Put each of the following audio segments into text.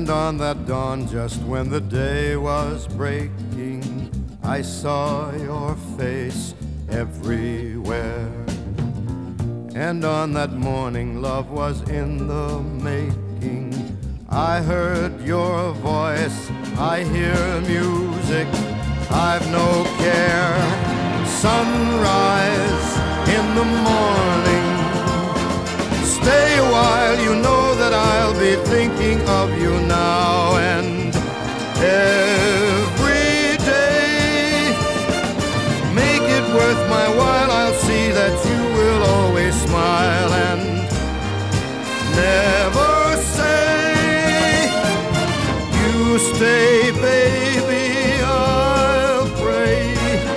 And on that dawn, just when the day was breaking, I saw your face everywhere. And on that morning, love was in the making. I heard your voice, I hear music, I've no care. Sunrise in the morning. Stay a while, you know that I'll be thinking of you now and every day. Make it worth my while, I'll see that you will always smile and never say you stay, baby, I'll pray.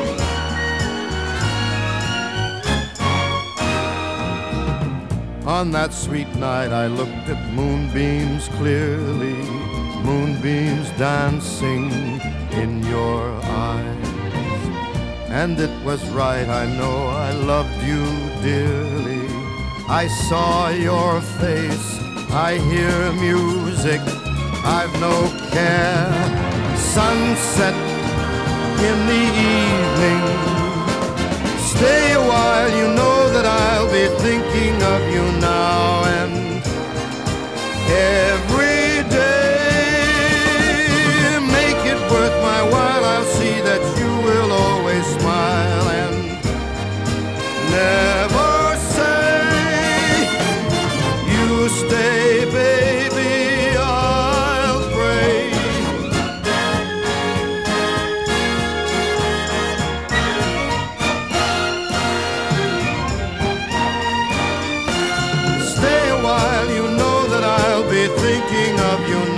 On that sweet night I looked at moonbeams clearly, moonbeams dancing in your eyes. And it was right, I know I loved you dearly. I saw your face, I hear music, I've no care. Sunset in the evening. Stay a while, you know that I'll be thinking of you now and every day. Make it worth my while, I'll see that you will always smile and never say you stay, baby, I'll pray. Stay a while, you know that I'll be thinking of you